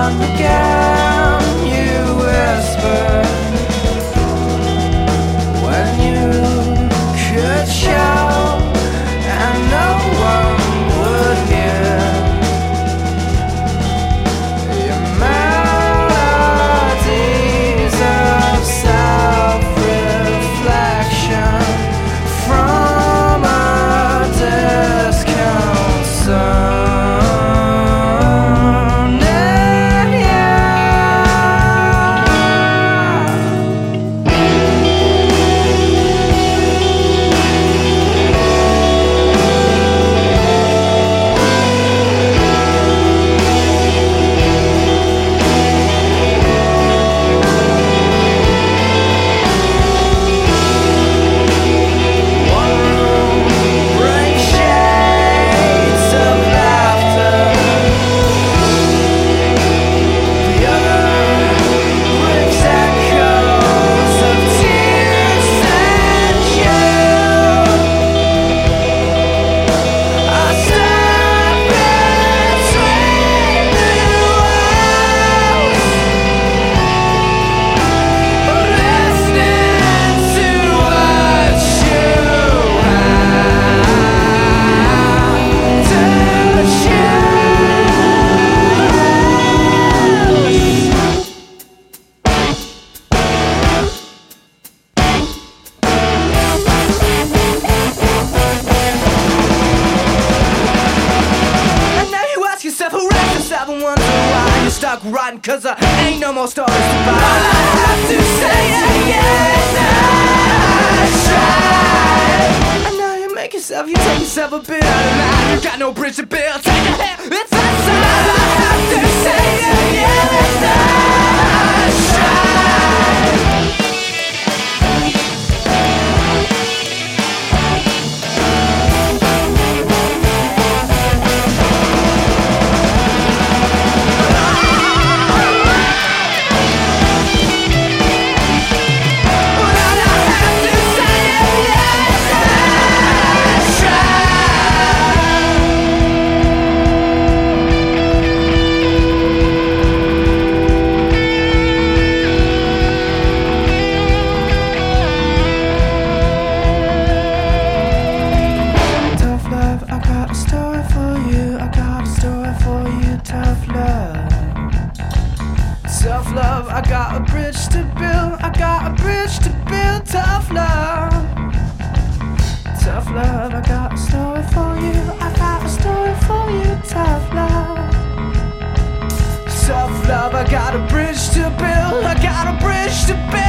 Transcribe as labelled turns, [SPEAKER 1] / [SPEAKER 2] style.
[SPEAKER 1] again, you whisper when you could shout and no one would hear your melodies of self-reflection from a disconcert. And wonder why you're stuck rotten, cause there ain't no more stories to buy. All I have to say is try. And now you make yourself, you take yourself a bit out of line. You got no bridge to build, take a hit, it's a sign. All I have to say is try. Tough love, I got a bridge to build. I got a bridge to build. Tough love, tough love, I got a story for you. I got a story for you. Tough love, tough love, I got a bridge to build. I got a bridge to build.